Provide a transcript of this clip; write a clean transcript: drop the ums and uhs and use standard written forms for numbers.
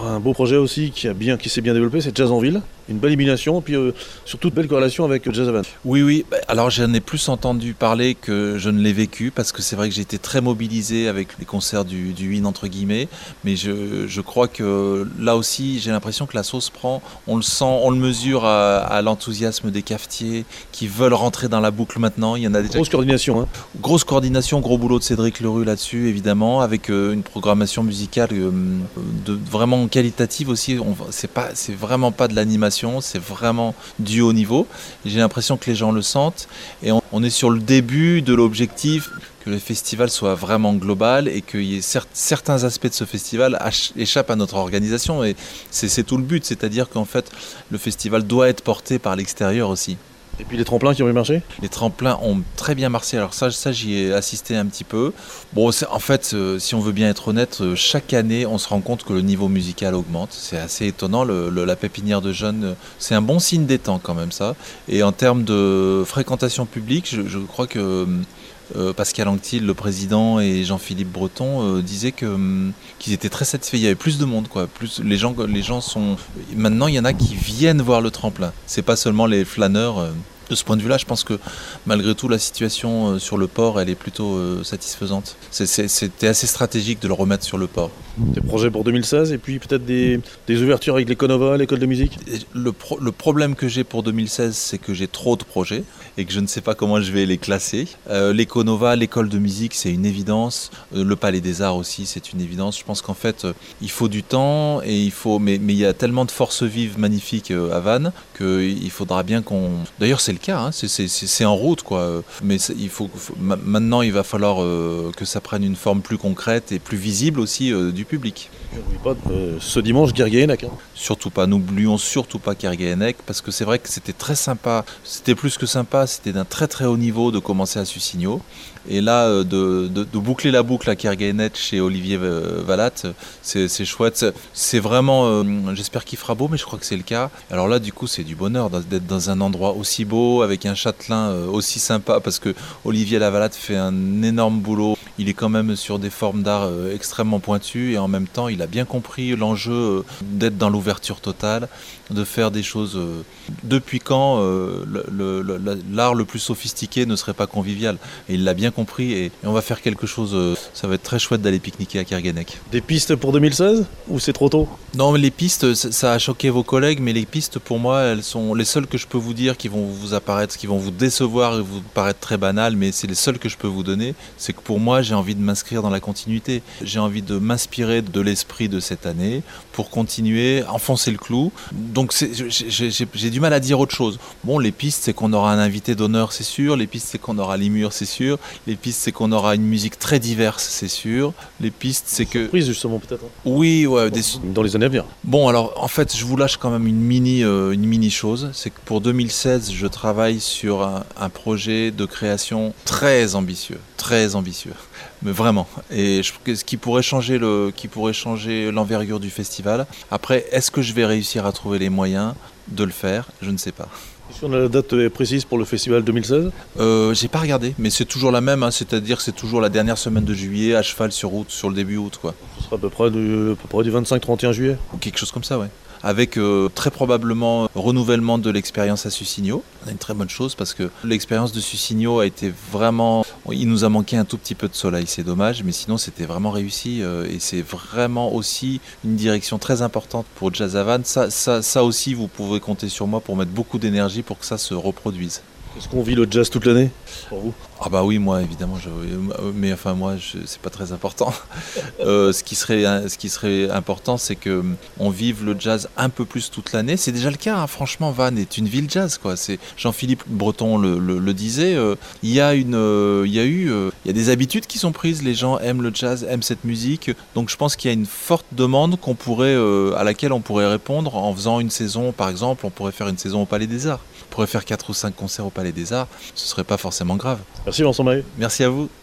un beau projet aussi qui s'est bien développé, c'est Jazz en Ville. Une belle élimination, et puis surtout de belles corrélations avec Jazz Havane. Oui. Alors j'en ai plus entendu parler que je ne l'ai vécu, parce que c'est vrai que j'ai été très mobilisé avec les concerts du Win entre guillemets, mais je crois que là aussi j'ai l'impression que la sauce prend, on le sent, on le mesure à l'enthousiasme des cafetiers qui veulent rentrer dans la boucle maintenant. Il y en a déjà. Grosse coordination. Grosse coordination, gros boulot de Cédric Lerue là-dessus évidemment, avec une programmation musicale vraiment qualitative aussi. C'est vraiment pas de l'animation, c'est vraiment du haut niveau. J'ai l'impression que les gens le sentent et on est sur le début de l'objectif que le festival soit vraiment global et qu'il y ait certains aspects de ce festival échappent à notre organisation, et c'est tout le but, c'est-à-dire qu'en fait le festival doit être porté par l'extérieur aussi. Et puis les tremplins qui ont bien marché ? Les tremplins ont très bien marché. Alors ça j'y ai assisté un petit peu. Bon, en fait, si on veut bien être honnête, chaque année, on se rend compte que le niveau musical augmente. C'est assez étonnant. La pépinière de jeunes, c'est un bon signe des temps quand même, ça. Et en termes de fréquentation publique, je crois que Pascal Anctil, le président, et Jean-Philippe Breton disaient qu'ils étaient très satisfaits. Il y avait plus de monde, quoi. Les gens sont. Maintenant, il y en a qui viennent voir le tremplin. C'est pas seulement les flâneurs. De ce point de vue-là, je pense que malgré tout, la situation sur le port, elle est plutôt satisfaisante. C'était assez stratégique de le remettre sur le port. Des projets pour 2016 et puis peut-être des ouvertures avec l'Econova, l'école de musique ? Le problème que j'ai pour 2016, c'est que j'ai trop de projets et que je ne sais pas comment je vais les classer. L'Econova, l'école de musique, c'est une évidence. Le Palais des Arts aussi, c'est une évidence. Je pense qu'en fait, il faut du temps, et mais il y a tellement de forces vives magnifiques à Vannes qu'il faudra bien qu'on... D'ailleurs, c'est le cas, hein. C'est en route, quoi. Mais maintenant, il va falloir que ça prenne une forme plus concrète et plus visible aussi du public. N'oublie pas ce dimanche Kerguéhennec. Surtout pas, n'oublions surtout pas Kerguéhennec, parce que c'est vrai que c'était très sympa, c'était plus que sympa, c'était d'un très très haut niveau de commencer à Sussigno. Et là, de boucler la boucle à Kerguéhennec chez Olivier Vallat, c'est chouette. C'est vraiment, j'espère qu'il fera beau, mais je crois que c'est le cas. Alors là, du coup, c'est du bonheur d'être dans un endroit aussi beau, avec un châtelain aussi sympa, parce que Olivier Vallat fait un énorme boulot. Il est quand même sur des formes d'art extrêmement pointues, et en même temps, il a bien compris l'enjeu d'être dans l'ouverture totale, de faire des choses. Depuis quand l'art le plus sophistiqué ne serait pas convivial ? Et il l'a bien compris, et on va faire quelque chose. Ça va être très chouette d'aller pique-niquer à Kerguéhennec. Des pistes pour 2016 ou c'est trop tôt ? Non, mais les pistes, ça a choqué vos collègues, mais les pistes pour moi, elles sont les seules que je peux vous dire, qui vont vous apparaître, qui vont vous décevoir et vous paraître très banales, mais c'est les seules que je peux vous donner. C'est que pour moi, j'ai envie de m'inscrire dans la continuité. J'ai envie de m'inspirer de l'esprit de cette année pour continuer, enfoncer le clou. Donc j'ai du mal à dire autre chose. Bon, les pistes, c'est qu'on aura un invité d'honneur, c'est sûr. Les pistes, c'est qu'on aura les murs, c'est sûr. Les pistes, c'est qu'on aura une musique très diverse, c'est sûr. Les pistes, c'est que... Surprise justement peut-être. Oui, ouais. Dans les années à venir. Bon, alors en fait, je vous lâche quand même une mini chose. C'est que pour 2016, je travaille sur un projet de création très ambitieux. Mais vraiment. Et ce qui pourrait changer l'envergure du festival. Après, est-ce que je vais réussir à trouver les moyens de le faire ? Je ne sais pas. Est-ce qu'on a la date précise pour le festival 2016 ? J'ai pas regardé, mais c'est toujours la même, hein, c'est-à-dire que c'est toujours la dernière semaine de juillet, à cheval sur le début août, quoi. Ce sera à peu près du 25-31 juillet. Ou quelque chose comme ça, ouais. Avec très probablement renouvellement de l'expérience à Sussigno. C'est une très bonne chose, parce que l'expérience de Sussigno a été vraiment... Il nous a manqué un tout petit peu de soleil, c'est dommage, mais sinon c'était vraiment réussi, et c'est vraiment aussi une direction très importante pour Jazz Havane. Ça aussi, vous pouvez compter sur moi pour mettre beaucoup d'énergie pour que ça se reproduise. Est-ce qu'on vit le jazz toute l'année pour vous ? Ah bah oui, moi évidemment, mais enfin moi c'est pas très important. Ce qui serait important, c'est que on vive le jazz un peu plus toute l'année. C'est déjà le cas, hein. Franchement, Vannes est une ville jazz, quoi. C'est Jean-Philippe Breton le disait. Il y a des habitudes qui sont prises. Les gens aiment le jazz, aiment cette musique. Donc je pense qu'il y a une forte demande à laquelle on pourrait répondre en faisant une saison, par exemple. On pourrait faire une saison au Palais des Arts. On pourrait faire 4 ou 5 concerts au Palais des Arts. Ce serait pas forcément grave. Merci Vincent Mahé. Merci à vous.